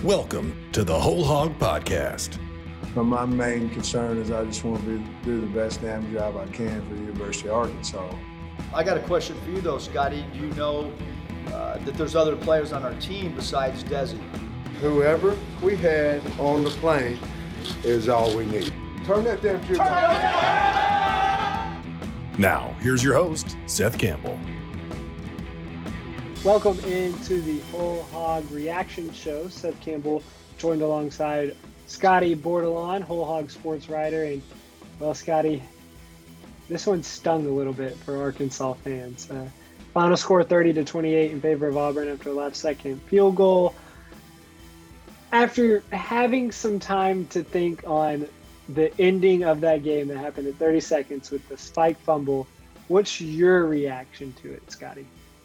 Welcome to the Whole Hog Podcast. But my main concern is I just want to do the best damn job I can for the University of Arkansas. I got a question for you though, Scotty. Do you know that there's other players on our team besides Desi? Whoever we had on the plane is all we need. Turn that damn shit on. Now, here's your host, Seth Campbell. Welcome into the Whole Hog Reaction Show. Seth Campbell joined alongside Scotty Bordelon, Whole Hog sports writer. And, well, Scotty, this one stung a little bit for Arkansas fans. Final score 30-28 in favor of Auburn after a last-second field goal. After having some time to think on the ending of that game that happened in 30 seconds with the spike fumble, what's your reaction to it, Scotty?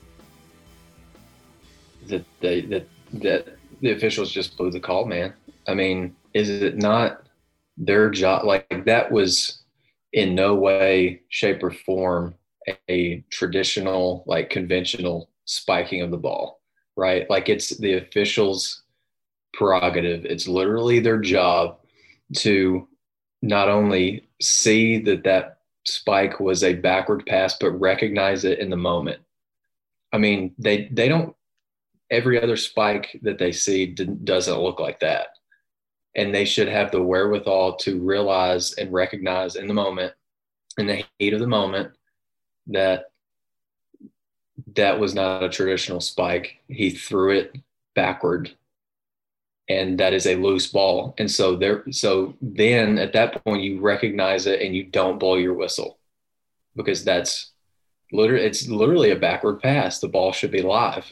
That the officials just blew the call, man. I mean, is it not their job? Like, that was in no way, shape, or form a traditional, like, conventional spiking of the ball, right? Like, it's the officials' prerogative. It's literally their job to not only see that spike was a backward pass, but recognize it in the moment. I mean, they don't. Every other spike that they see doesn't look like that. And they should have the wherewithal to realize and recognize in the moment, in the heat of the moment, that was not a traditional spike. He threw it backward, and that is a loose ball. And so then at that point you recognize it and you don't blow your whistle, because it's literally a backward pass. The ball should be live.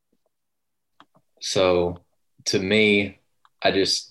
So to me, it's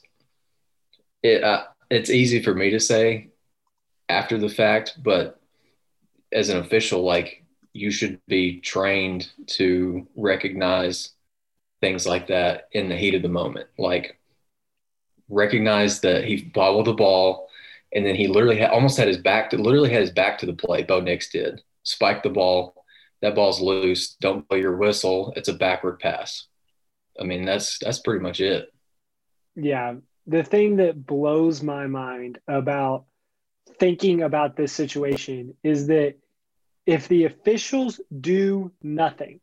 easy for me to say after the fact, but as an official, like, you should be trained to recognize things like that in the heat of the moment. Like, recognize that he bobbled the ball, and then he literally had his back to the play. Bo Nix did. Spike the ball. That ball's loose. Don't blow your whistle. It's a backward pass. I mean, that's pretty much it. Yeah. The thing that blows my mind about thinking about this situation is that if the officials do nothing,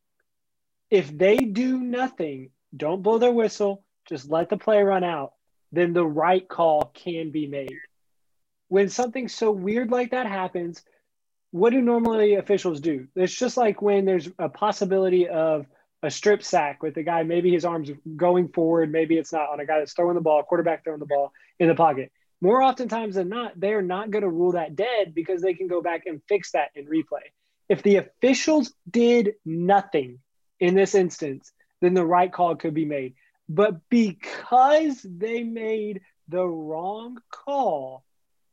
don't blow their whistle, just let the play run out, then the right call can be made. When something so weird like that happens, what do normally officials do? It's just like when there's a possibility of a strip sack with the guy, maybe his arm's going forward, maybe it's not, on a guy that's throwing the ball, quarterback throwing the ball in the pocket. More oftentimes than not, they're not going to rule that dead because they can go back and fix that in replay. If the officials did nothing in this instance, then the right call could be made. But because they made the wrong call,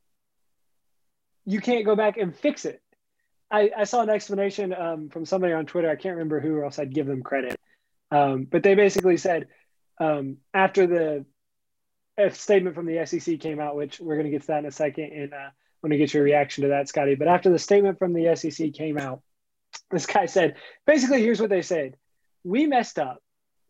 you can't go back and fix it. I saw an explanation from somebody on Twitter. I can't remember who, or else I'd give them credit. But they basically said after the statement from the SEC came out, which we're going to get to that in a second, and I want to get your reaction to that, Scotty. But after the statement from the SEC came out, this guy said, basically, here's what they said. We messed up.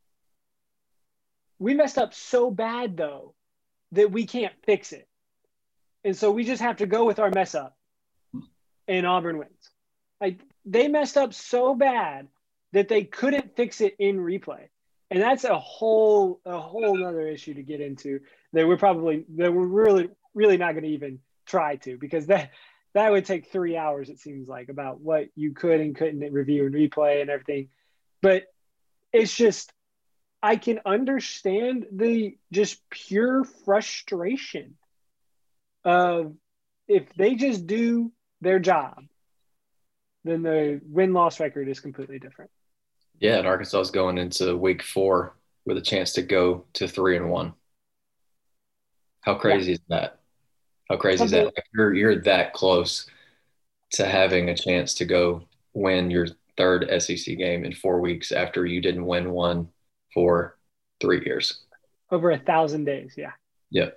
We messed up so bad, though, that we can't fix it. And so we just have to go with our mess up. And Auburn wins. Like, they messed up so bad that they couldn't fix it in replay. And that's a whole other issue to get into that we're really, really not going to even try to, because that would take 3 hours, it seems like, about what you could and couldn't review and replay and everything. But it's just, I can understand the just pure frustration of, if they just do their job, then the win-loss record is completely different. Yeah, and Arkansas is going into week 4 with a chance to go to 3-1. How crazy is that? How crazy is that? Like, you're that close to having a chance to go win your third SEC game in 4 weeks after you didn't win one for 3 years. Over 1,000 days, yeah. Yeah.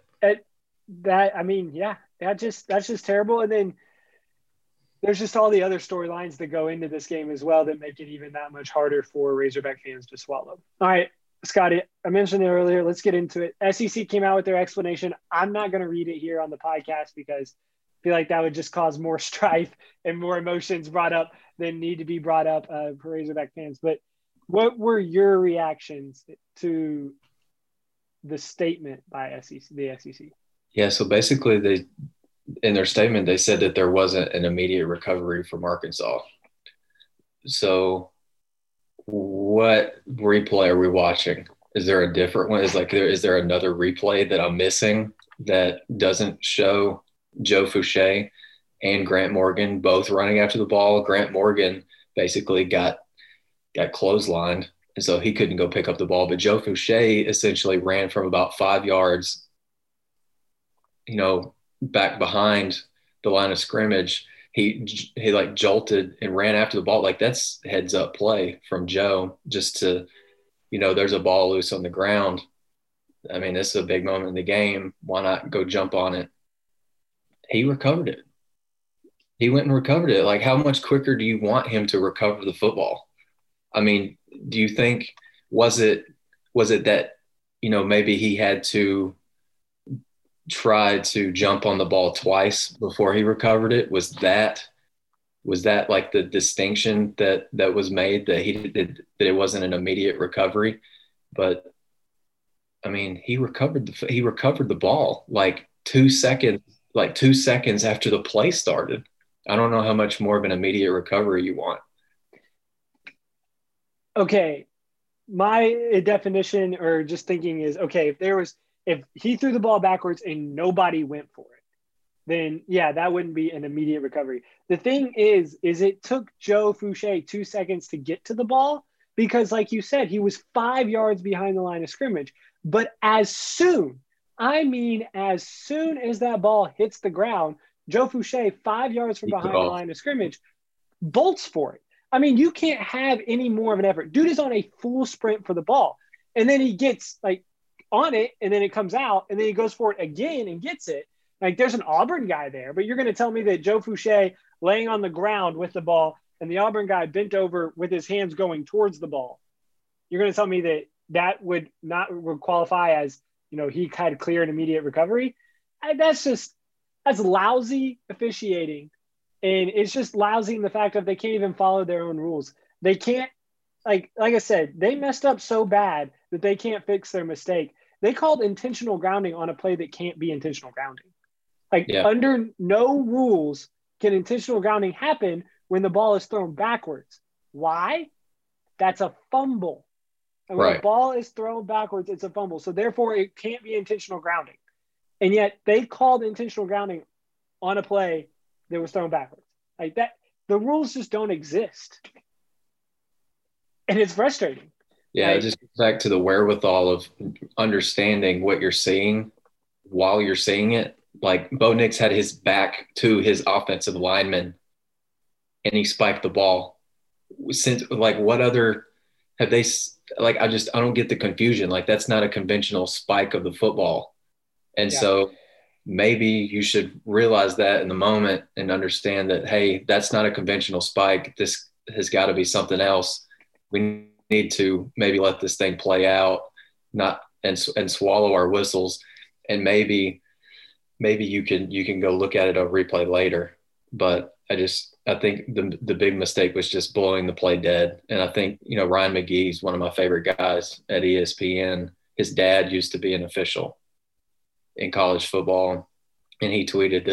That's just terrible. And then there's just all the other storylines that go into this game as well that make it even that much harder for Razorback fans to swallow. All right, Scotty, I mentioned it earlier. Let's get into it. SEC came out with their explanation. I'm not going to read it here on the podcast because I feel like that would just cause more strife and more emotions brought up than need to be brought up for Razorback fans. But what were your reactions to the statement by the SEC? Yeah, so basically in their statement, they said that there wasn't an immediate recovery from Arkansas. So what replay are we watching? Is there a different one? Is there another replay that I'm missing that doesn't show Joe Fouché and Grant Morgan both running after the ball? Grant Morgan basically got clotheslined, and so he couldn't go pick up the ball. But Joe Fouché essentially ran from about 5 yards, back behind the line of scrimmage. He like jolted and ran after the ball. Like, that's heads up play from Joe, just to, there's a ball loose on the ground. I mean, this is a big moment in the game. Why not go jump on it? He recovered it. He went and recovered it. Like, how much quicker do you want him to recover the football? I mean, do you think, was it that, maybe he had to try to jump on the ball twice before he recovered it? Was that like the distinction that was made, that that it wasn't an immediate recovery? But I mean, he recovered the ball like 2 seconds after the play started. I don't know how much more of an immediate recovery you want. Okay, my definition or just thinking is, okay, if he threw the ball backwards and nobody went for it, then yeah, that wouldn't be an immediate recovery. The thing is it took Joe Fouché 2 seconds to get to the ball because, like you said, he was 5 yards behind the line of scrimmage. But as soon as that ball hits the ground, Joe Fouché, 5 yards from behind the line of scrimmage, bolts for it. I mean, you can't have any more of an effort. Dude is on a full sprint for the ball. And then he gets on it, and then it comes out, and then he goes for it again and gets it. Like, there's an Auburn guy there, but you're going to tell me that Joe Fouché laying on the ground with the ball and the Auburn guy bent over with his hands going towards the ball, you're going to tell me that would qualify as, he had clear and immediate recovery? That's lousy officiating. And it's just lousy in the fact that they can't even follow their own rules. They can't, like I said, they messed up so bad that they can't fix their mistake. They called intentional grounding on a play that can't be intentional grounding. Under no rules can intentional grounding happen when the ball is thrown backwards. Why? That's a fumble. And when the ball is thrown backwards, it's a fumble. So therefore, it can't be intentional grounding. And yet they called intentional grounding on a play that was thrown backwards. Like that, the rules just don't exist. And it's frustrating. Yeah, it just goes back to the wherewithal of understanding what you're seeing while you're seeing it. Like, Bo Nix had his back to his offensive lineman, and he spiked the ball. What other have they – I don't get the confusion. Like, that's not a conventional spike of the football. And so maybe you should realize that in the moment and understand that, hey, that's not a conventional spike. This has got to be something else. We need to maybe let this thing play out, and swallow our whistles, and maybe you can go look at it on replay later. But I think the big mistake was just blowing the play dead. And I think, Ryan McGee's one of my favorite guys at ESPN. His dad used to be an official in college football, and he tweeted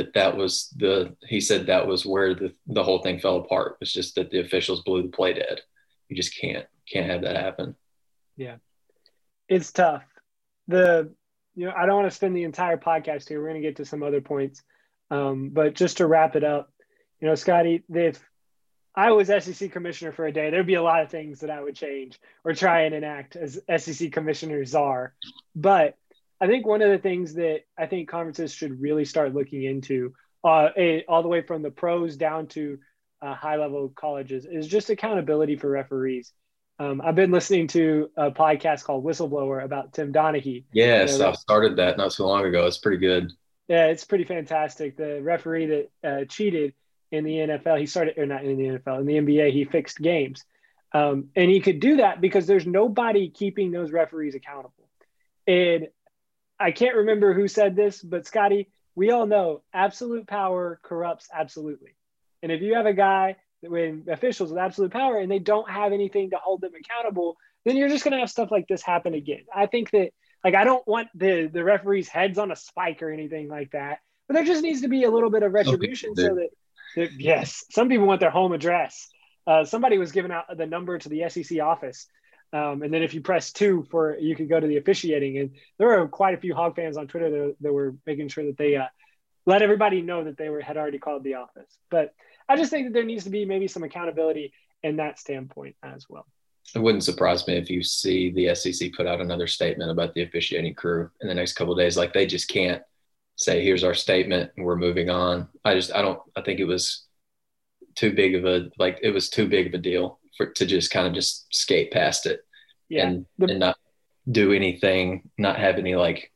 he said that was where the whole thing fell apart, was just that the officials blew the play dead. You just can't have that happen. Yeah. It's tough. I don't want to spend the entire podcast here. We're going to get to some other points. But just to wrap it up, Scotty, if I was SEC commissioner for a day, there'd be a lot of things that I would change or try and enact as SEC commissioners are. But I think one of the things that I think conferences should really start looking into, all the way from the pros down to high-level colleges, is just accountability for referees. I've been listening to a podcast called Whistleblower about Tim Donaghy. Yes, I started that not so long ago. It's pretty good. Yeah, it's pretty fantastic. The referee that cheated in the NFL, not in the NFL, in the NBA, he fixed games. And he could do that because there's nobody keeping those referees accountable. And I can't remember who said this, but Scotty, we all know absolute power corrupts absolutely. And if you have a guy when officials with absolute power and they don't have anything to hold them accountable, then you're just going to have stuff like this happen again. I think that, like, I don't want the referees' heads on a spike or anything like that, but there just needs to be a little bit of retribution so that yes, some people want their home address. Somebody was giving out the number to the SEC office. And then if you press 2 you could go to the officiating. And there were quite a few Hog fans on Twitter that were making sure that they let everybody know that they had already called the office. But I just think that there needs to be maybe some accountability in that standpoint as well. It wouldn't surprise me if you see the SEC put out another statement about the officiating crew in the next couple of days. Like, they just can't say, here's our statement and we're moving on. I think it was too big of a deal to just kind of just skate past it and not do anything, not have any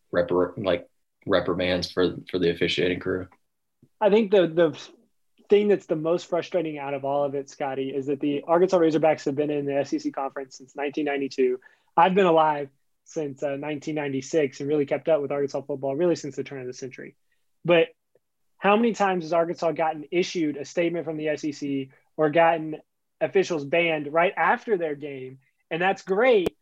reprimands for the officiating crew. I think the thing that's the most frustrating out of all of it, Scotty, is that the Arkansas Razorbacks have been in the SEC conference since 1992. I've been alive since 1996 and really kept up with Arkansas football really since the turn of the century. But how many times has Arkansas gotten issued a statement from the SEC or gotten officials banned right after their game? And that's great.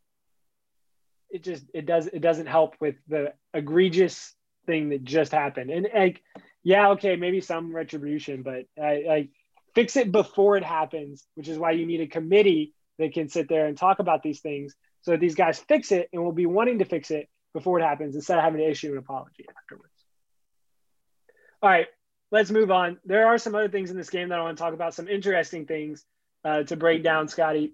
It doesn't help with the egregious thing that just happened. And okay, maybe some retribution, but fix it before it happens, which is why you need a committee that can sit there and talk about these things so that these guys fix it and will be wanting to fix it before it happens instead of having to issue an apology afterwards. All right, let's move on. There are some other things in this game that I want to talk about, some interesting things to break down, Scotty.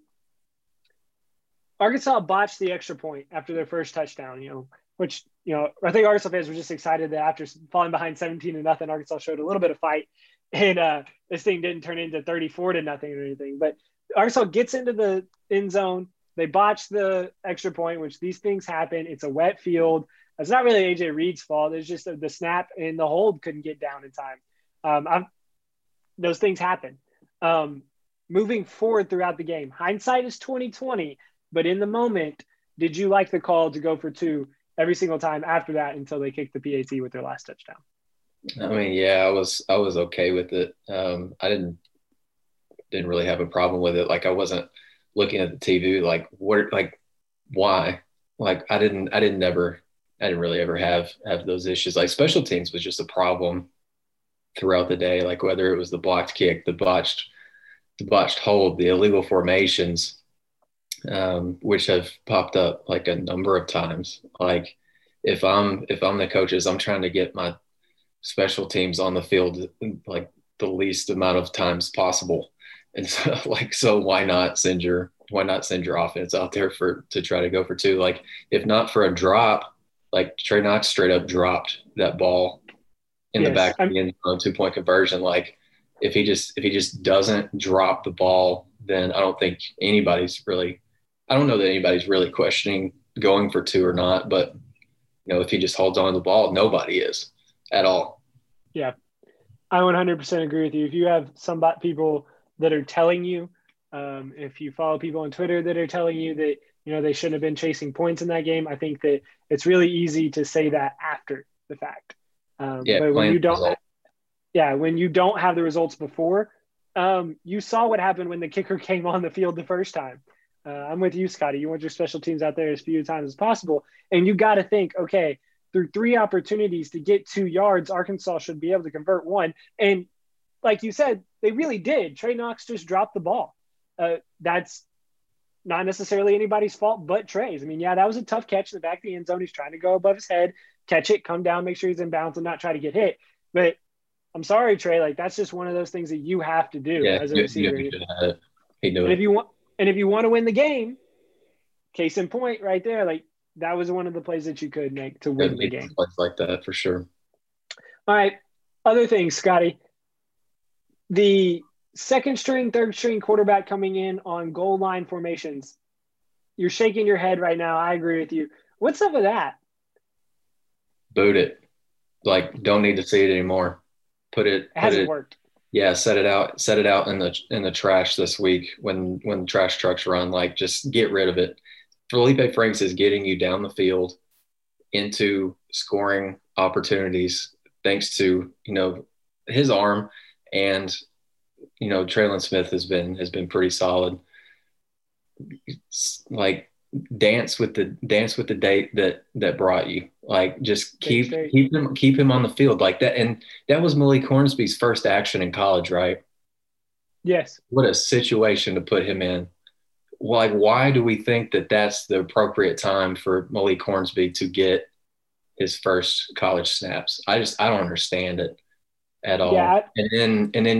Arkansas botched the extra point after their first touchdown, which, I think Arkansas fans were just excited that after falling behind 17-0, Arkansas showed a little bit of fight, and this thing didn't turn into 34-0 or anything. But Arkansas gets into the end zone. They botch the extra point, which these things happen. It's a wet field. It's not really AJ Reed's fault. It's just the snap and the hold couldn't get down in time. Those things happen. Moving forward throughout the game, hindsight is 20/20, but in the moment, did you like the call to go for 2 every single time after that until they kicked the PAT with their last touchdown? I mean, yeah, I was okay with it. I didn't really have a problem with it. Like, I wasn't looking at the TV why? Like, I didn't really ever have those issues. Like, special teams was just a problem throughout the day. Like, whether it was the blocked kick, the botched hold, the illegal formations, which have popped up like a number of times. Like, if I'm the coaches, I'm trying to get my special teams on the field like the least amount of times possible. And so why not send your offense out there to try to go for 2? Like, if not for a drop, like Trey Knox straight up dropped that ball in the back of the end zone, 2-point conversion. Like, if he just doesn't drop the ball, then I don't know that anybody's really questioning going for 2 or not. But, if he just holds on to the ball, nobody is at all. Yeah, I 100% agree with you. If you have people that are telling you, if you follow people on Twitter that are telling you that, they shouldn't have been chasing points in that game, I think that it's really easy to say that after the fact. But when you don't have the results before, you saw what happened when the kicker came on the field the first time. I'm with you, Scotty. You want your special teams out there as few times as possible. And you got to think, okay, through 3 opportunities to get 2 yards, Arkansas should be able to convert 1. And like you said, they really did. Trey Knox just dropped the ball. That's not necessarily anybody's fault but Trey's. I mean, yeah, that was a tough catch in the back of the end zone. He's trying to go above his head, catch it, come down, make sure he's in bounds and not try to get hit. But I'm sorry, Trey, like, that's just one of those things that you have to do as a receiver. He knew and it. If you want to win the game, case in point right there, like, that was one of the plays that you could make to win the game. Plays like that for sure. All right. Other things, Scotty. The second string, third string quarterback coming in on goal line formations. You're shaking your head right now. I agree with you. What's up with that? Boot it. Like, don't need to see it anymore. It hasn't worked. Yeah, set it out in the trash this week when trash trucks run. Like, just get rid of it. Felipe Franks is getting you down the field into scoring opportunities thanks to, his arm, and Traylon Smith has been pretty solid. It's like, dance with the date that brought you. Like, just keep him on the field like that. And that was Malik Hornsby's first action in college, right? Yes. What a situation to put him in. Like, why do we think that that's the appropriate time for Malik Hornsby to get his first college snaps? I don't understand it at all. Yeah, and then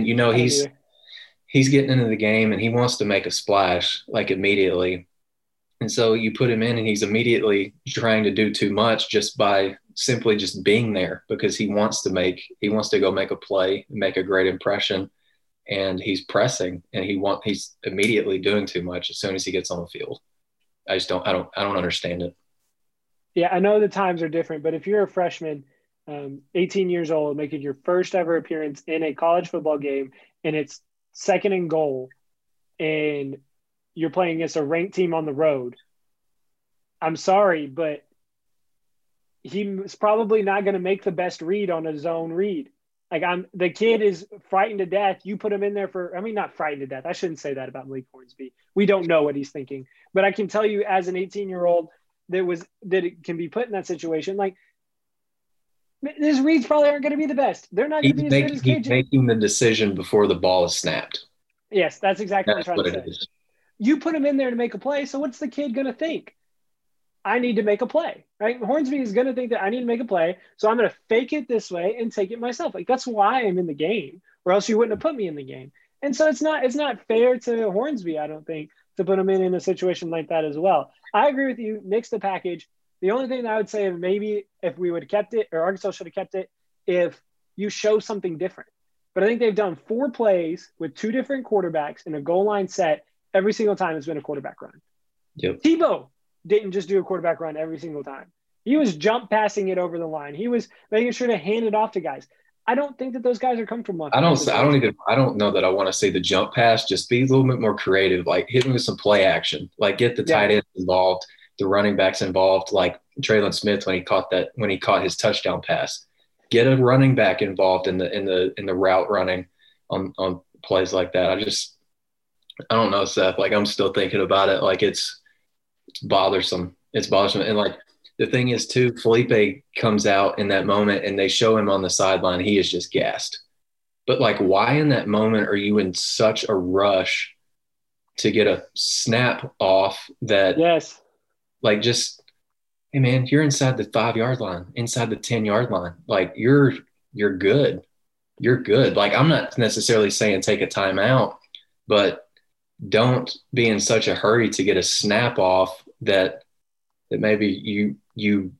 he's getting into the game and he wants to make a splash like immediately. And so you put him in and he's immediately trying to do too much just by simply just being there, because he wants to go make a play, make a great impression, and he's pressing and he's immediately doing too much as soon as he gets on the field. I don't understand it. Yeah, I know the times are different, but if you're a freshman, 18 years old, making your first ever appearance in a college football game, and it's second and goal, and you're playing against a ranked team on the road, I'm sorry, but he's probably not going to make the best read on a zone read. Like, the kid is frightened to death. You put him in there not frightened to death. I shouldn't say that about Malik Hornsby. We don't know what he's thinking. But I can tell you, as an 18-year-old that it can be put in that situation, like, his reads probably aren't going to be the best. They're not going to be as good as KJ. He's making the decision before the ball is snapped. Yes, that's exactly what I'm trying to say. Is. You put him in there to make a play, so what's the kid going to think? I need to make a play, right? Hornsby is going to think that I need to make a play, so I'm going to fake it this way and take it myself. Like, that's why I'm in the game, or else you wouldn't have put me in the game. And so it's not fair to Hornsby, I don't think, to put him in a situation like that as well. I agree with you. Nix the package. The only thing that I would say, maybe if we would have kept it, or Arkansas should have kept it, if you show something different. But I think they've done 4 plays with 2 different quarterbacks in a goal line set. Every single time it's been a quarterback run. Yep. Tebow didn't just do a quarterback run every single time. He was jump passing it over the line. He was making sure to hand it off to guys. I don't think that those guys are comfortable. I don't know that I want to see the jump pass. Just be a little bit more creative. Like, hit him with some play action. Like, get the tight ends involved, the running backs involved. Like Traylon Smith when he caught his touchdown pass. Get a running back involved in the route running on plays like that. I don't know, Seth. Like, I'm still thinking about it. Like, it's bothersome. It's bothersome. And, like, the thing is, too, Felipe comes out in that moment and they show him on the sideline. He is just gassed. But, like, why in that moment are you in such a rush to get a snap off that – Yes. Like, just – hey, man, you're inside the 5-yard line, inside the 10-yard line. Like, you're good. You're good. Like, I'm not necessarily saying take a timeout, but – don't be in such a hurry to get a snap off that maybe you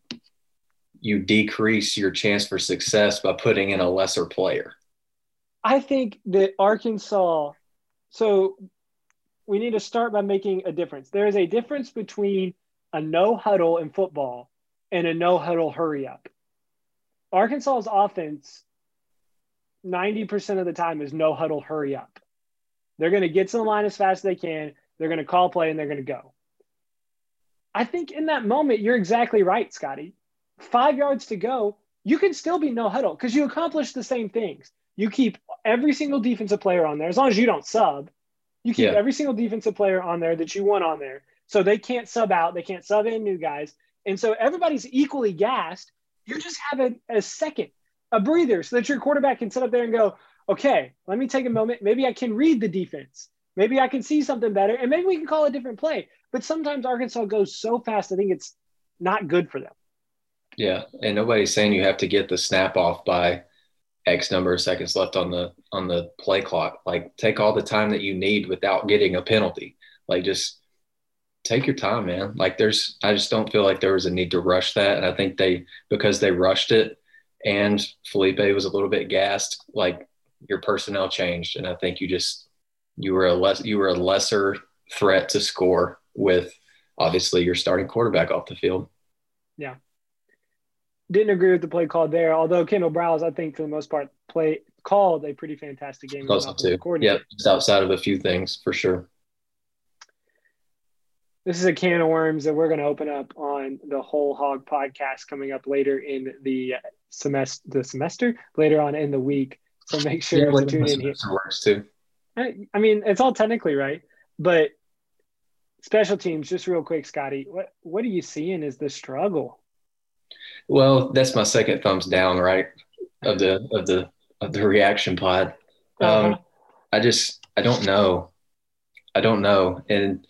decrease your chance for success by putting in a lesser player. I think that Arkansas – so we need to start by making a difference. There is a difference between a no-huddle in football and a no-huddle hurry-up. Arkansas's offense 90% of the time is no-huddle hurry-up. They're going to get to the line as fast as they can. They're going to call play, and they're going to go. I think in that moment, you're exactly right, Scotty. 5 yards to go, you can still be no huddle because you accomplish the same things. You keep every single defensive player on there. As long as you don't sub, you keep every single defensive player on there that you want on there. So they can't sub out. They can't sub in new guys. And so everybody's equally gassed. You just have a second, a breather, so that your quarterback can sit up there and go, okay, let me take a moment. Maybe I can read the defense. Maybe I can see something better, and maybe we can call a different play. But sometimes Arkansas goes so fast, I think it's not good for them. Yeah, and nobody's saying you have to get the snap off by X number of seconds left on the play clock. Like, take all the time that you need without getting a penalty. Like, just take your time, man. Like, I just don't feel like there was a need to rush that. And I think because they rushed it and Felipe was a little bit gassed, like, your personnel changed. And I think you were a lesser threat to score with obviously your starting quarterback off the field. Yeah. Didn't agree with the play call there, although Kendall Browse, I think, for the most part, called a pretty fantastic game. Also too. Yeah, just outside of a few things for sure. This is a can of worms that we're going to open up on the Whole Hog podcast coming up later in the semester, later on in the week. So make sure to tune in here. Works too. I mean, it's all technically right, but special teams, just real quick, Scotty, what are you seeing is the struggle? Well, that's my second thumbs down, right? Of the reaction pod. I don't know. And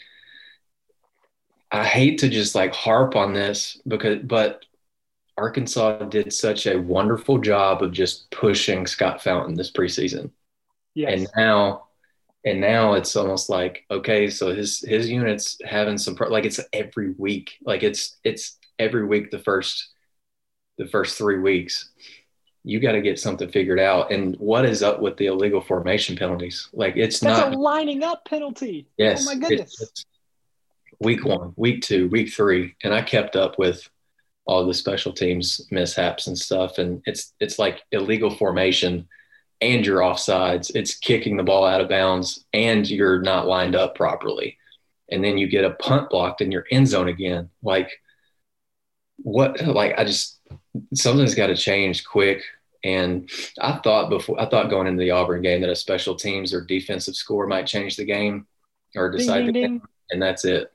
I hate to just like harp on this but Arkansas did such a wonderful job of just pushing Scott Fountain this preseason. Yes. And now it's almost like, okay, so his unit's having some like it's every week. Like it's every week the first 3 weeks. You got to get something figured out. And what is up with the illegal formation penalties? Like that's a lining up penalty. Yes. Oh my goodness. It's week 1, week 2, week 3. And I kept up with all the special teams mishaps and stuff. And it's like illegal formation and you're offsides. It's kicking the ball out of bounds and you're not lined up properly. And then you get a punt blocked in your end zone again. Like what, like something's got to change quick. And I thought going into the Auburn game that a special teams or defensive score might change the game or decide the game. And that's it.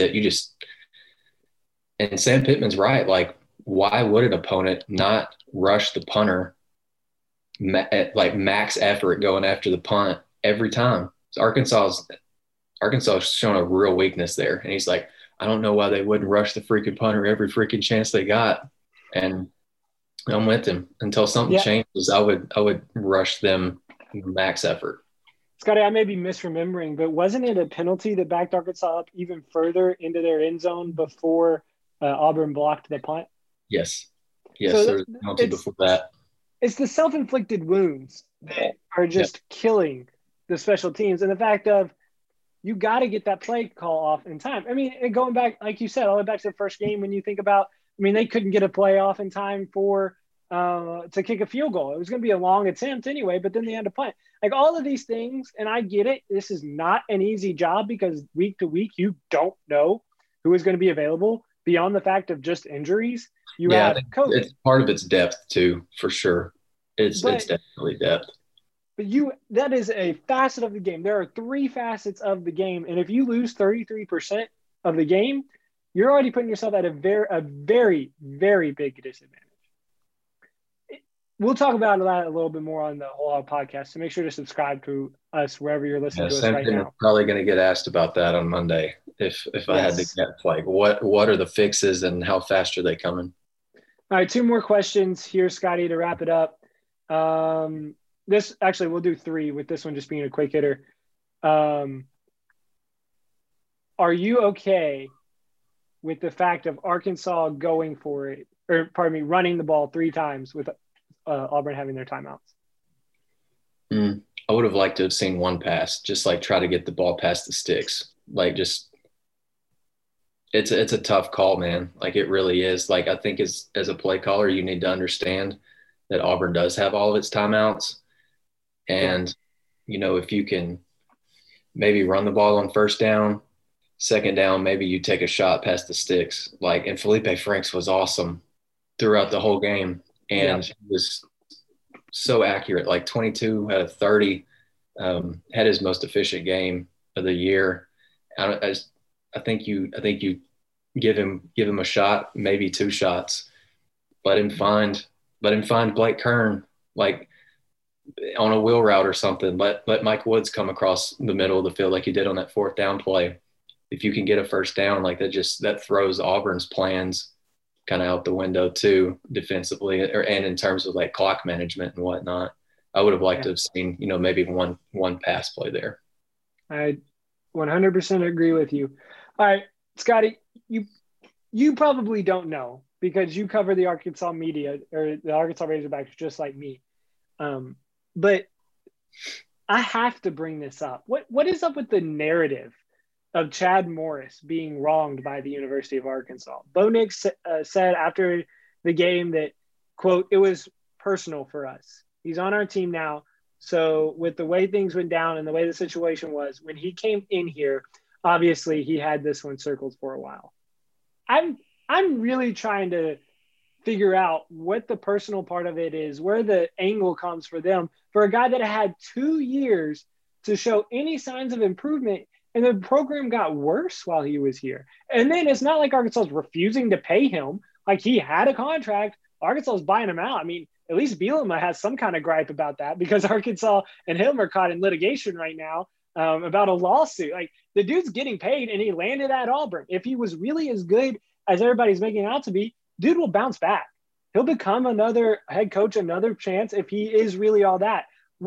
And Sam Pittman's right. Like, why would an opponent not rush the punter at like max effort going after the punt every time? So Arkansas has shown a real weakness there. And he's like, I don't know why they wouldn't rush the freaking punter every freaking chance they got. And I'm with him until something changes. I would rush them max effort. Scotty, I may be misremembering, but wasn't it a penalty that backed Arkansas up even further into their end zone before Auburn blocked the punt? Yes, so there was a penalty before that. It's the self-inflicted wounds that are just killing the special teams, and the fact of you got to get that play call off in time. I mean, going back, like you said, all the way back to the first game, when you think about, I mean, they couldn't get a play off in time for to kick a field goal. It was going to be a long attempt anyway, but then they had to punt. Like all of these things, and I get it. This is not an easy job because week to week you don't know who is going to be available beyond the fact of just injuries. You have COVID. It's part of its depth too, for sure. It's definitely depth. But that is a facet of the game. There are 3 facets of the game, and if you lose 33% of the game, you're already putting yourself at a very, very big disadvantage. We'll talk about that a little bit more on the Whole Hog podcast, so make sure to subscribe to us wherever you're listening to us right now. Probably going to get asked about that on Monday if I had to get like what are the fixes and how fast are they coming? All right, 2 more questions here, Scotty, to wrap it up. This actually we'll do 3 with this one just being a quick hitter. Are you okay with the fact of Arkansas going for it, or pardon me, running the ball 3 times with Auburn having their timeouts? I would have liked to have seen one pass, just like try to get the ball past the sticks. Like just it's a tough call, man. Like it really is. Like I think as a play caller, you need to understand that Auburn does have all of its timeouts. And, if you can maybe run the ball on first down, second down, maybe you take a shot past the sticks. Like, and Felipe Franks was awesome throughout the whole game. And he was so accurate, like 22 out of 30, had his most efficient game of the year. I think you give him a shot, maybe 2 shots. Let him find Blake Kern, like on a wheel route or something. Let Mike Woods come across the middle of the field like he did on that 4th down play. If you can get a first down, like that throws Auburn's plans kind of out the window too, defensively and in terms of like clock management and whatnot. I would have liked to have seen, maybe one pass play there. I 100% agree with you. All right, Scotty, you probably don't know because you cover the Arkansas media or the Arkansas Razorbacks just like me. But I have to bring this up. What is up with the narrative of Chad Morris being wronged by the University of Arkansas? Bo Nix said after the game that, quote, it was personal for us. He's on our team now. So with the way things went down and the way the situation was, when he came in here, obviously he had this one circled for a while. I'm really trying to figure out what the personal part of it is, where the angle comes for them, for a guy that had 2 years to show any signs of improvement, and the program got worse while he was here. And then it's not like Arkansas is refusing to pay him. Like, he had a contract. Arkansas is buying him out. I mean, at least Bielema has some kind of gripe about that, because Arkansas and him are caught in litigation right now about a lawsuit. Like, the dude's getting paid, and he landed at Auburn. If he was really as good as everybody's making it out to be, dude will bounce back. He'll become another head coach, another chance, if he is really all that.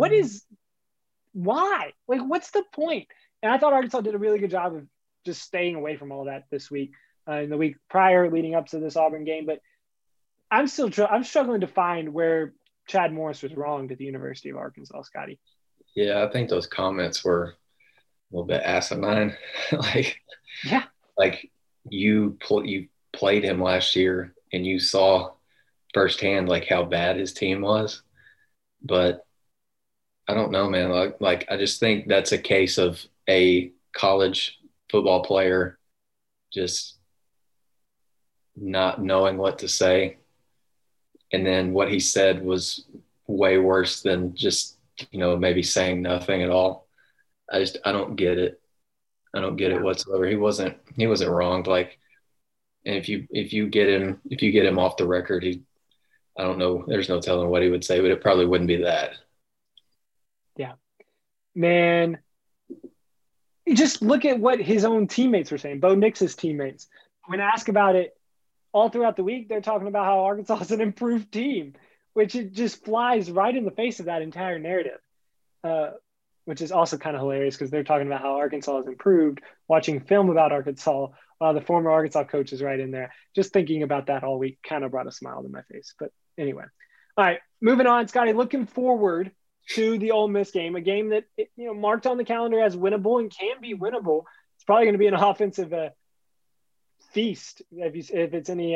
Why? Like, what's the point? And I thought Arkansas did a really good job of just staying away from all that this week, in the week prior leading up to this Auburn game. But I'm struggling to find where Chad Morris was wrong to the University of Arkansas, Scotty. Yeah, I think those comments were a little bit asinine. Like you played him last year and you saw firsthand like how bad his team was. But I don't know, man. Like I just think that's a case of a college football player just not knowing what to say. And then what he said was way worse than just, maybe saying nothing at all. I don't get it. I don't get it whatsoever. He wasn't wronged. Like, and if you get him off the record, I don't know. There's no telling what he would say, but it probably wouldn't be that. Yeah, man. You just look at what his own teammates were saying. Bo Nix's teammates, when asked about it all throughout the week, they're talking about how Arkansas is an improved team, which it just flies right in the face of that entire narrative, which is also kind of hilarious because they're talking about how Arkansas has improved, watching film about Arkansas while the former Arkansas coach is right in there. Just thinking about that all week kind of brought a smile to my face. But anyway, all right, moving on, Scotty, looking forward to the Ole Miss game, a game that, marked on the calendar as winnable and can be winnable. It's probably going to be an offensive feast if it's any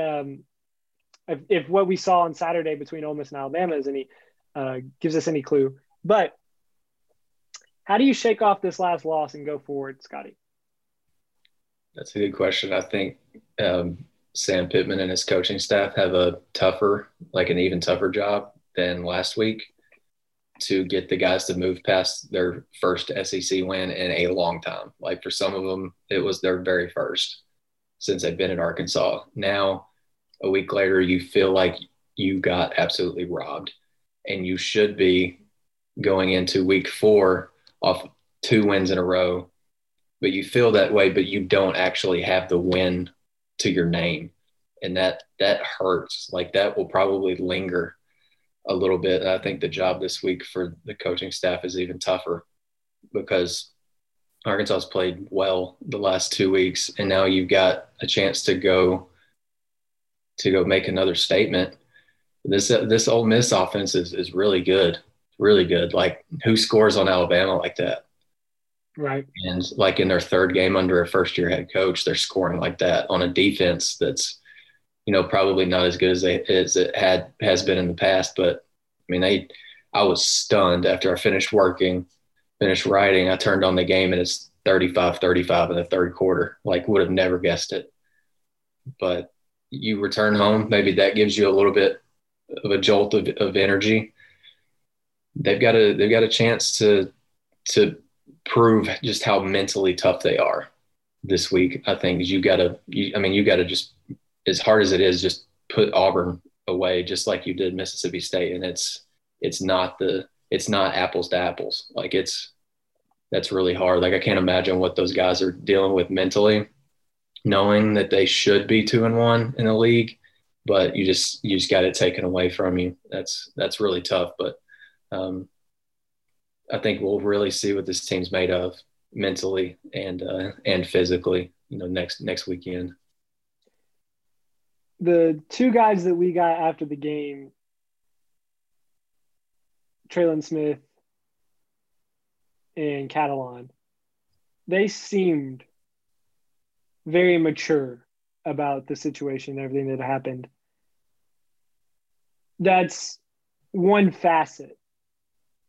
if what we saw on Saturday between Ole Miss and Alabama is any gives us any clue. But how do you shake off this last loss and go forward, Scotty? That's a good question. I think Sam Pittman and his coaching staff have an even tougher job than last week to get the guys to move past their first SEC win in a long time. Like, for some of them, it was their very first since they've been in Arkansas. Now, a week later, you feel like you got absolutely robbed, and you should be going into week 4 off 2 wins in a row, but you feel that way, but you don't actually have the win to your name. And that hurts. Like, that will probably linger a little bit. And I think the job this week for the coaching staff is even tougher because Arkansas's played well the last 2 weeks, and now you've got a chance to go make another statement. This Ole Miss offense is really good, really good. Like, who scores on Alabama like that? Right. And like in their third game under a first-year head coach, they're scoring like that on a defense that's, probably not as good as it has been in the past. But I mean, I was stunned after I finished writing. I turned on the game and it's 35-35 in the third quarter. Like, would have never guessed it. But you return home, maybe that gives you a little bit of a jolt of energy. They've got a chance to prove just how mentally tough they are this week. I think you got to just, as hard as it is, just put Auburn away, just like you did Mississippi State. And it's not apples to apples. Like, that's really hard. Like, I can't imagine what those guys are dealing with mentally, knowing that they should be 2-1 in the league, but you just got it taken away from you. That's really tough. But I think we'll really see what this team's made of mentally and physically, next weekend. The 2 guys that we got after the game, Traylon Smith and Catalan, they seemed very mature about the situation and everything that happened. That's one facet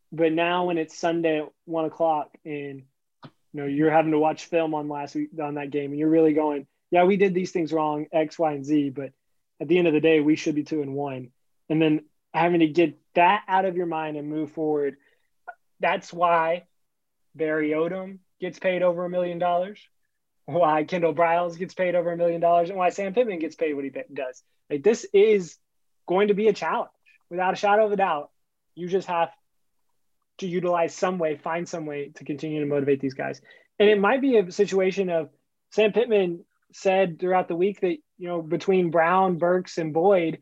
But now when it's Sunday at 1 o'clock and you're having to watch film on that game, and you're really going, yeah, we did these things wrong, X, Y, and Z, but at the end of the day, we should be 2-1. And then having to get that out of your mind and move forward. That's why Barry Odom gets paid over $1 million, why Kendall Briles gets paid over $1 million, and why Sam Pittman gets paid what he does. Like, this is going to be a challenge without a shadow of a doubt. You just have to utilize find some way to continue to motivate these guys. And it might be a situation of Sam Pittman said throughout the week that, between Brown, Burks, and Boyd,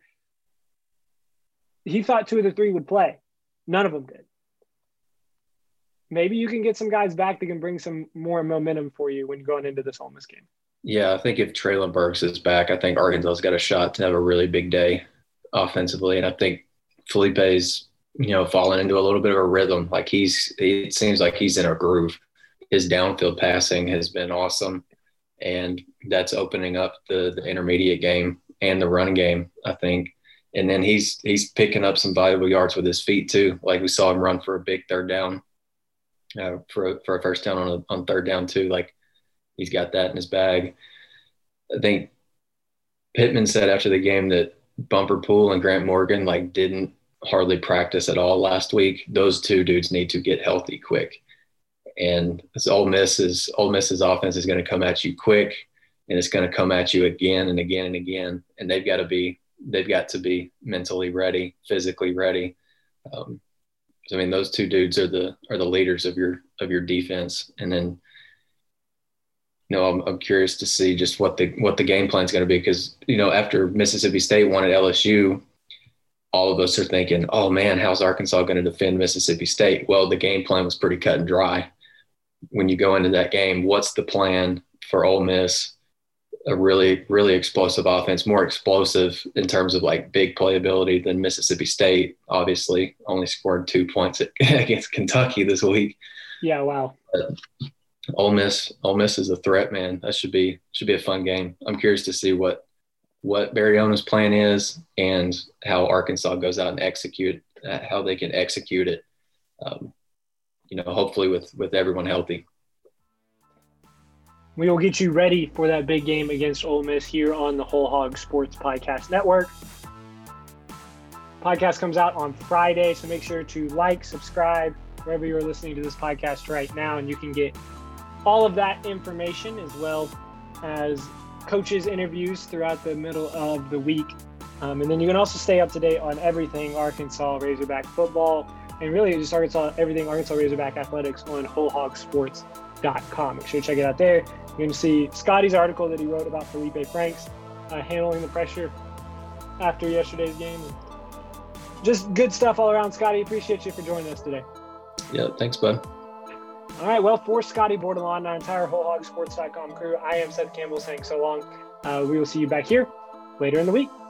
he thought 2 of the 3 would play. None of them did. Maybe you can get some guys back that can bring some more momentum for you when going into this Ole Miss game. Yeah, I think if Treylon Burks is back, I think Arkansas's got a shot to have a really big day offensively. And I think Felipe's, fallen into a little bit of a rhythm. Like, it seems like he's in a groove. His downfield passing has been awesome, and that's opening up the intermediate game and the run game, I think. And then he's picking up some valuable yards with his feet too. Like, we saw him run for a big third down, for a first down on third down too. Like, he's got that in his bag. I think Pittman said after the game that Bumper Pool and Grant Morgan didn't hardly practice at all last week. Those 2 dudes need to get healthy quick. And Ole Miss's offense is going to come at you quick, and it's going to come at you again and again and again. And they've got to be mentally ready, physically ready. Those 2 dudes are the leaders of your defense. And then, I'm curious to see just what the game plan is going to be, because after Mississippi State won at LSU, all of us are thinking, oh man, how's Arkansas going to defend Mississippi State? Well, the game plan was pretty cut and dry. When you go into that game, what's the plan for Ole Miss? A really, really explosive offense, more explosive in terms of big playability than Mississippi State. Obviously, only scored 2 points against Kentucky this week. Yeah, wow. But Ole Miss is a threat, man. That should be a fun game. I'm curious to see what Barry Odom's plan is and how Arkansas goes out and how they can execute it. Hopefully with everyone healthy. We will get you ready for that big game against Ole Miss here on the Whole Hog Sports Podcast Network. Podcast comes out on Friday, so make sure to subscribe wherever you're listening to this podcast right now, and you can get all of that information as well as coaches' interviews throughout the middle of the week. And then you can also stay up to date on everything Arkansas Razorback football, and really just everything Arkansas Razorback athletics on wholehogsports.com. Make sure to check it out there. You're going to see Scotty's article that he wrote about Felipe Franks handling the pressure after yesterday's game. Just good stuff all around, Scotty. Appreciate you for joining us today. Yeah, thanks, bud. All right, well, for Scotty Bordelon and our entire wholehogsports.com crew, I am Seth Campbell saying so long. We will see you back here later in the week.